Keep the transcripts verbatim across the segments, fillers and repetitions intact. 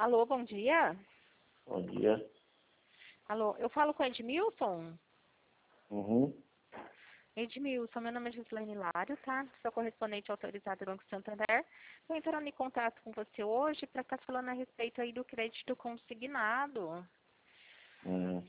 Alô, bom dia. Bom dia. Alô, eu falo com Edmilson? Uhum. Edmilson, meu nome é Gislaine Hilário, tá? Sou correspondente autorizado do Banco Santander. Estou entrando em contato com você hoje para estar falando a respeito aí do crédito consignado. Uhum.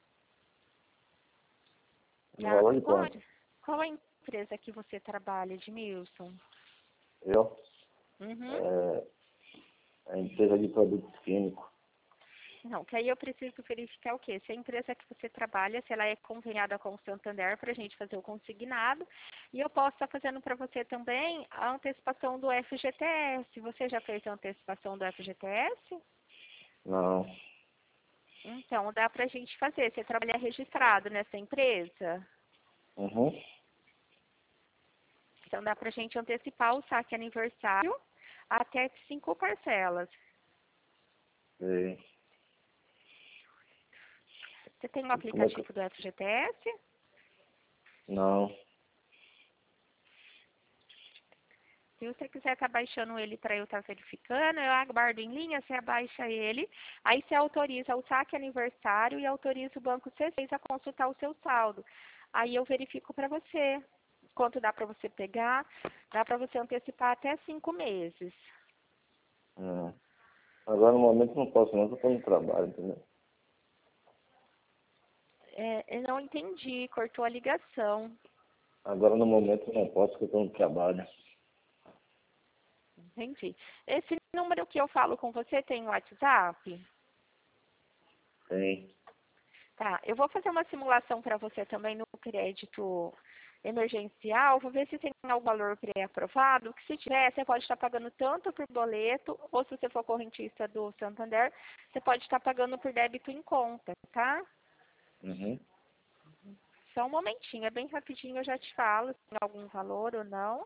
No Tá? valor de Qual, quanto? qual a empresa que você trabalha, Edmilson? Eu? Uhum. É, a empresa de produtos químicos. Não, que aí eu preciso verificar o quê? Se a empresa que você trabalha, se ela é conveniada com o Santander para a gente fazer o consignado. E eu posso estar fazendo para você também a antecipação do F G T S. Você já fez a antecipação do F G T S? Não. Então, dá para a gente fazer. Você trabalha registrado nessa empresa? Uhum. Então, dá para a gente antecipar o saque aniversário até cinco parcelas. Sei. Você tem o Como é que... aplicativo do F G T S? Não. Se você quiser estar baixando ele para eu estar verificando, eu aguardo em linha, você abaixa ele, aí você autoriza o saque aniversário e autoriza o Banco C seis a consultar o seu saldo. Aí eu verifico para você quanto dá para você pegar, dá para você antecipar até cinco meses. Uhum. Agora no momento não posso não, porque eu estou no trabalho, entendeu? É, eu não entendi, cortou a ligação. Agora no momento não posso, porque eu estou no trabalho. Entendi. Esse número que eu falo com você tem WhatsApp? Tem. Tá, eu vou fazer uma simulação para você também no crédito emergencial, vou ver se tem algum valor pré-aprovado, que se tiver, você pode estar pagando tanto por boleto, ou se você for correntista do Santander, você pode estar pagando por débito em conta, tá? Uhum. Só um momentinho, é bem rapidinho, eu já te falo se tem algum valor ou não.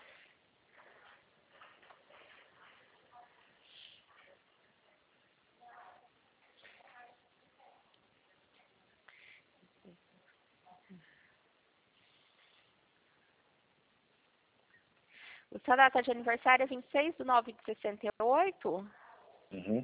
O sua data de aniversário é vinte e seis de nove de sessenta e oito? Uhum.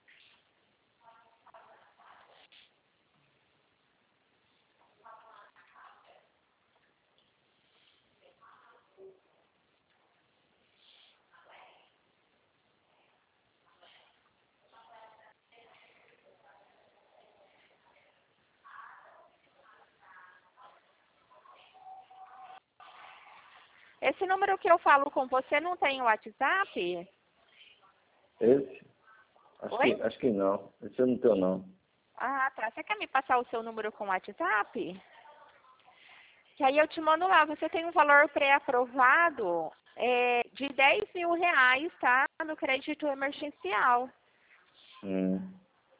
Esse número que eu falo com você não tem WhatsApp? Esse? Acho Oi? que, acho que não. Esse eu não tenho não. Ah, tá. Você quer me passar o seu número com WhatsApp? Que aí eu te mando lá. Você tem um valor pré-aprovado é, de dez mil reais, tá? No crédito emergencial. Hum.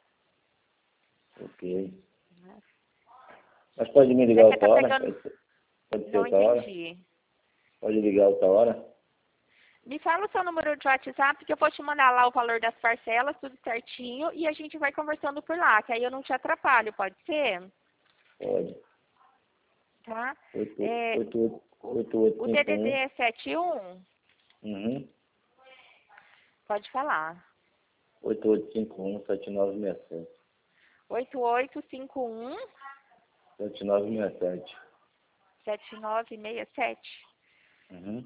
Ok. Mas pode me ligar Você quer outra estar hora? pegando... Pode ser, pode ser Não outra hora? entendi. Pode ligar outra hora? Me fala o seu número de WhatsApp que eu vou te mandar lá o valor das parcelas, tudo certinho, e a gente vai conversando por lá, que aí eu não te atrapalho, pode ser? Pode. Tá? Oito, É, oito, o, oito, oito, o cinco, D D D um. é sete um? Uhum. Pode falar. oito oito cinco um, sete nove seis sete. oito oito cinco um, sete nove seis sete. sete nove seis sete. Uhum.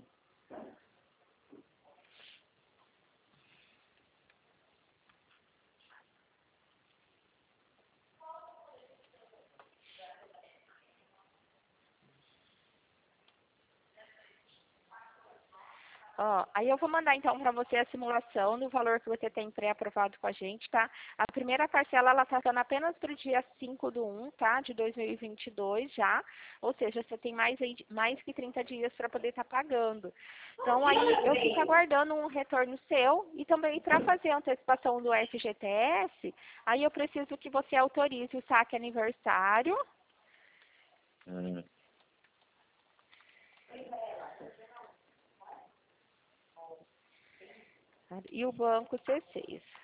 Ó, aí eu vou mandar então para você a simulação do valor que você tem pré-aprovado com a gente, tá? A primeira parcela, ela tá dando apenas para o dia cinco do um, tá? De dois mil e vinte e dois já. Ou seja, você tem mais, aí, mais que trinta dias para poder estar pagando. Então aí eu fico aguardando um retorno seu e também para fazer a antecipação do F G T S, aí eu preciso que você autorize o saque aniversário. Uhum. E o banco C seis.